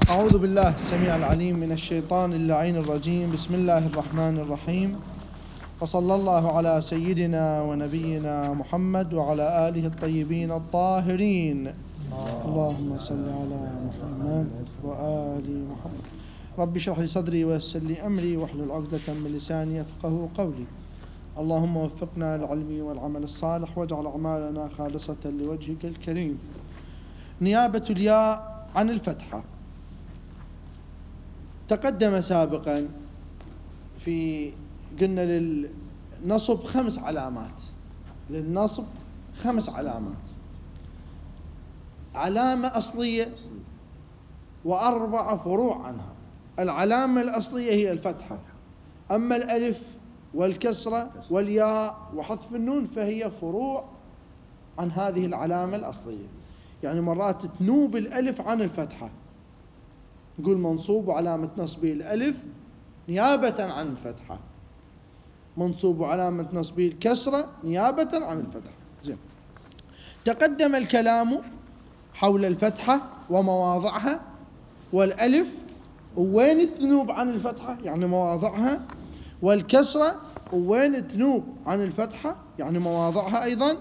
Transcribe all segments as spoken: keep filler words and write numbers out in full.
أعوذ بالله السميع العليم من الشيطان اللعين الرجيم. بسم الله الرحمن الرحيم، وصلى الله على سيدنا ونبينا محمد وعلى آله الطيبين الطاهرين. اللهم صل على محمد وآل محمد. رب اشرح لي صدري ويسر لي أمري واحلل عقدة من لساني يفقهوا قولي. اللهم وفقنا للعلم والعمل الصالح واجعل أعمالنا خالصة لوجهك الكريم. نيابة الياء عن الفتحة. تقدم سابقا في قلنا للنصب خمس علامات، للنصب خمس علامات: علامة أصلية وأربع فروع عنها. العلامة الأصلية هي الفتحة، أما الألف والكسرة والياء وحذف النون فهي فروع عن هذه العلامة الأصلية. يعني مرات تنوب الألف عن الفتحة، نقول منصوب وعلامة نصبه الألف نيابة عن الفتحة، منصوب وعلامة نصبه الكسرة نيابة عن الفتحة. زين. تقدم الكلام حول الفتحة ومواضعها، والألف وين تنوب عن الفتحة يعني مواضعها، والكسرة وين تنوب عن الفتحة يعني مواضعها أيضا.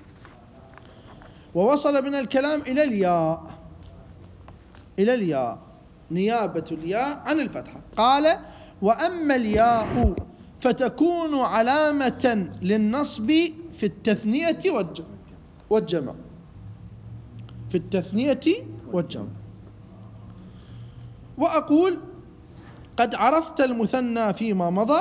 ووصل بنا الكلام إلى الياء، إلى الياء نيابة الياء عن الفتحة. قال: وأما الياء فتكون علامة للنصب في التثنية والجمع، في التثنية والجمع. وأقول: قد عرفت المثنى فيما مضى.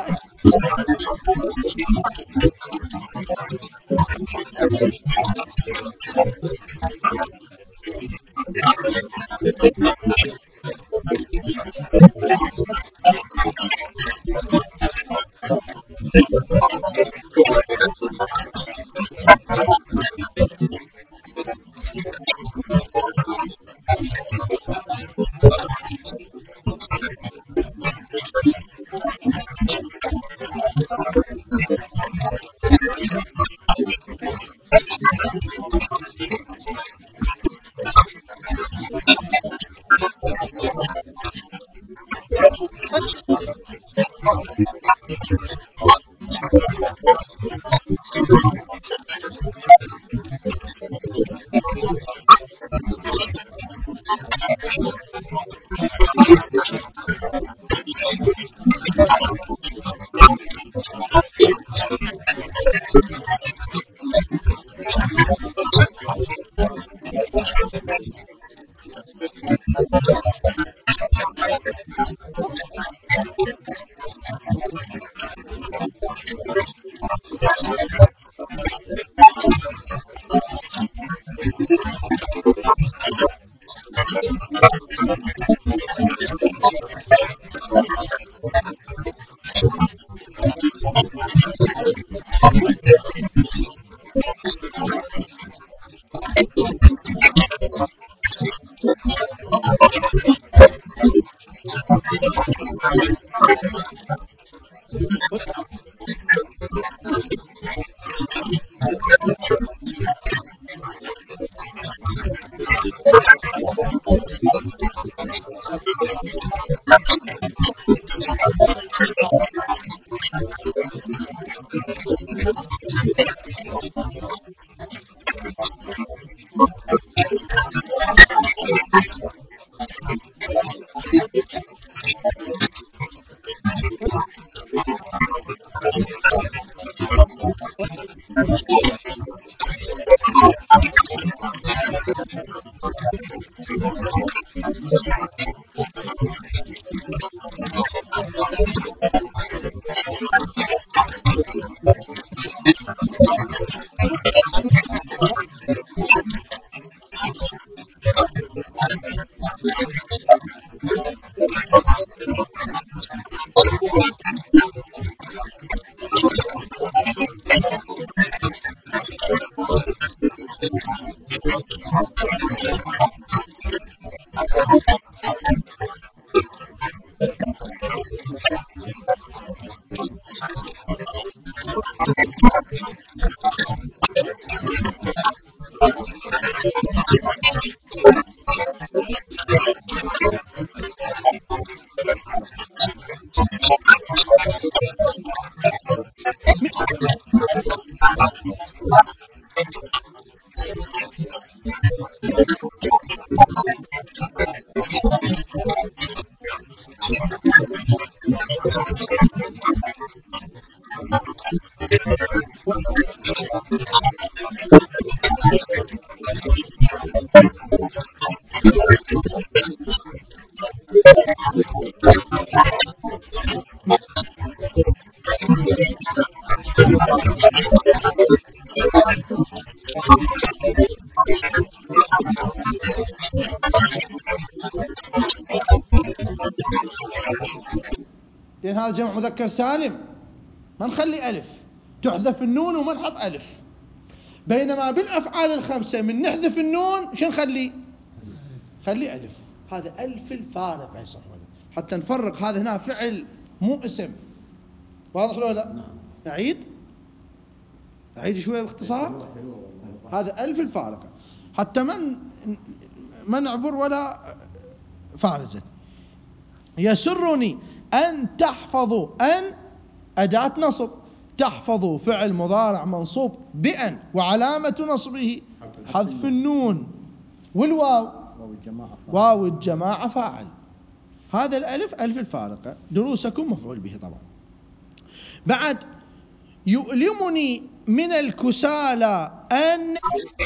لأن هذا جمع مذكر سالم، ما نخلي ألف، تحذف النون وما نحط ألف. بينما بالأفعال الخمسة من نحذف النون شو نخلي؟ خلي ألف. هذا ألف الفارق يا صاحبي، حتى نفرق هذا هنا فعل مو اسم. واضح ولا لا؟ أعيد أعيد شوية باختصار. هذا ألف الفارقة حتى من ما نعبر ولا فارزة. يسرني أن تحفظوا، أن أداة نصب، تحفظوا فعل مضارع منصوب بأن وعلامة نصبه حذف النون، والواو واو الجماعة فاعل. هذا الألف ألف الفارقة. دروسكم مفعول به طبعا. بعد يؤلمني من الكسالى أن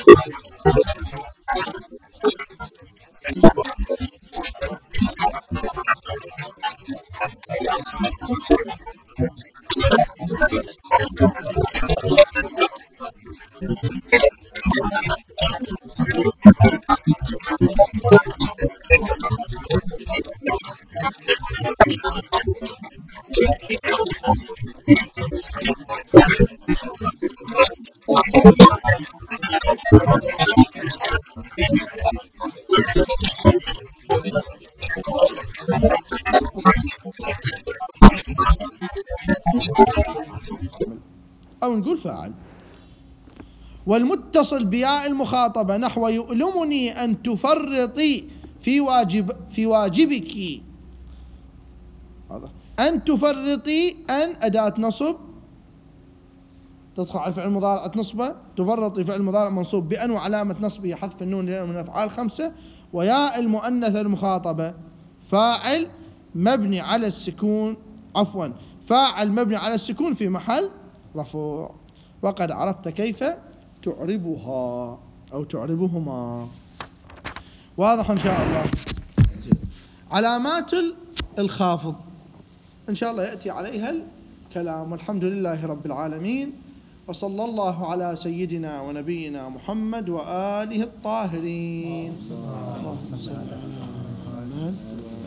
أو نقول فاعل. والمتصل بياء المخاطبة نحو يؤلمني أن تفرطي في واجب في واجبك. هذا أن تفرطي، أن أداة نصب تدخل على الفعل المضارع نصبه، تفرطي فعل مضارع منصوب بأن وعلامة نصبه حذف النون لأنه من الأفعال خمسة. وياء المؤنث المخاطبة فاعل مبني على السكون، عفوا فاعل مبني على السكون في محل رفع. وقد عرفت كيف تعربها أو تعربهما. واضح إن شاء الله. علامات الخافض إن شاء الله يأتي عليها الكلام. والحمد لله رب العالمين، وصلى الله على سيدنا ونبينا محمد وآله الطاهرين. اللهم صل على محمد.